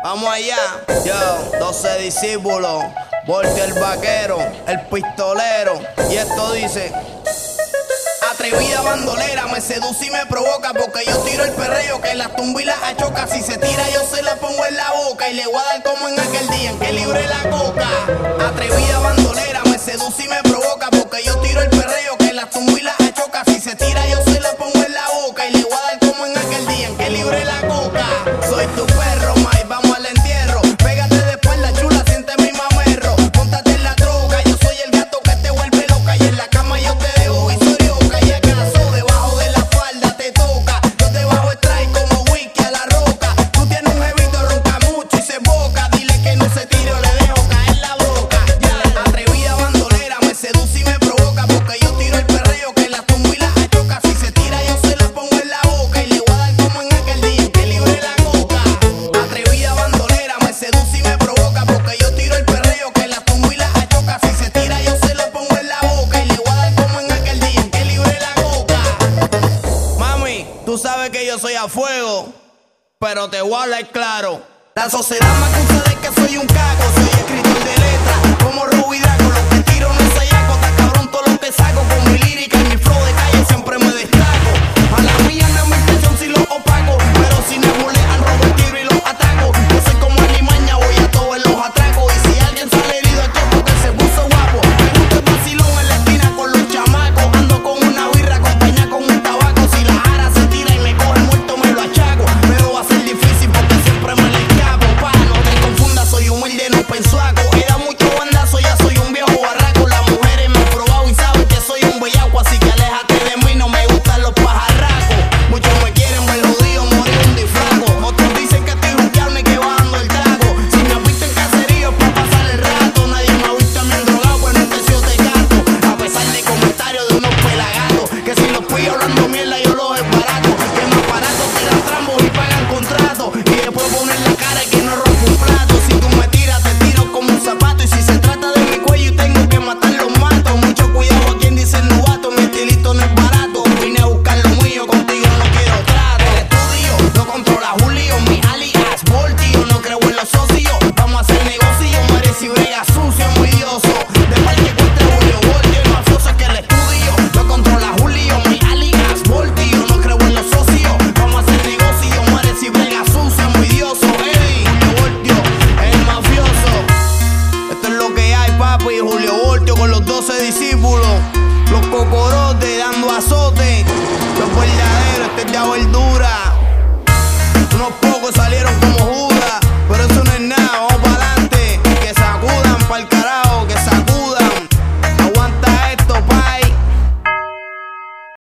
Vamos allá. Yo, 12 discípulos, Voltio el vaquero, el pistolero. Y esto dice: atrevida bandolera, me seduce y me provoca, porque yo tiro el perreo que las tumba y las achoca. Si se tira yo se la pongo en la boca y le voy a dar como en aquel día en que libré la coca. Atrevida bandolera, me seduce y me provoca, porque yo tiro el perreo que las tumba y las achoca. Si se tira yo se la pongo en la boca y le voy a dar como en aquel día en que libré la coca. Soy tu perro, May, vamos al entierro. Pégate de espalda, chula, siente mi mamerro. Póntate en la droga, yo soy el gato que te vuelve loca. Y en la cama yo te dejo visorioca. Y acaso debajo de la falda te toca. Yo te bajo strike como whisky a la roca. Tú tienes un jevito, ronca mucho y se boca. Dile que no se tire o le dejo caer la boca. Ya, atrevida bandolera, me seduce y me provoca, porque yo tiro el perreo que la tumbo y la achoca. Si se tira yo se la pongo en la boca y le voy a dar como en aquel día en que libré la coca. Atrevida bandolera, me seduce y me provoca, porque yo tiro el perreo que la tumbo y la achoca. Si se tira yo se la pongo en la boca y le voy a dar como en aquel día en que libré la coca. Mami, tú sabes que yo soy a fuego, pero te voy a hablar claro. La sociedad me acusa de que soy un cago. Soy escritor de letras, como Ruby Draco. Lo que tiro no es yaco, está cabrón todo lo que saco. Con mi lírica y mi flow de calle siempre me destaco. A la mía no es mi intención si los opaco, pero si me bulean robo el tiro y los ataco. Yo soy como Alimaña, voy a todos los atracos. Y si alguien sale herido aquí es porque se puso guapo. Me gusta el vacilón en la esquina con los chamacos. Ando con una birra acompañada con un tabaco. Si la jara se tira y me coge muerto me lo achaco. Pero va a ser difícil porque siempre me la escapo. Pa, no te confundas, soy humilde, no pensuaco. Era mucho bandazo, ya soy un viejo barraco. Las mujeres me han probado y saben que soy un bellaco. Así que aléjate de mí, no me gustan los pajarracos. Muchos me quieren ver jodido, morir un disfraco. Otros dicen que estoy juqueando y que bajando el trago. Si me has visto en caserío pa' pasar el rato. Nadie me ha visto a mí drogado, pues no te sido de gato. A pesar de comentarios de unos pelagatos, que si los pillo hablando mierda yo los desbarato. Que más baratos tiran trambos y pagan contratos. Y después ponen la cara y que no rompe un plato. Si tú me tiras, te tiro como un zapato. Y si se trata de mi cuello y tengo que matar, los mato. Mucho cuidado a quien dice novato. Mi estilito no es barato. Vine a buscar lo mío, contigo no quiero trato. El estudio lo controla Julio, mi alias Voltio. No creo en los socios, vamos a hacer negocio. Mueres y brega sucio, muy dioso. De mal que encuentre Julio Voltio, el mafioso es que el estudio lo controla Julio, mi alias Voltio. No creo en los socios, vamos a hacer negocio. Mueres y brega sucio, muy dioso. Ey, Julio Voltio, el mafioso. Esto es lo que hay, papi. Julio Voltio con los 12 discípulos. Los cocorotes dando azote. Los verdaderos, este es de verdura. Unos pocos salieron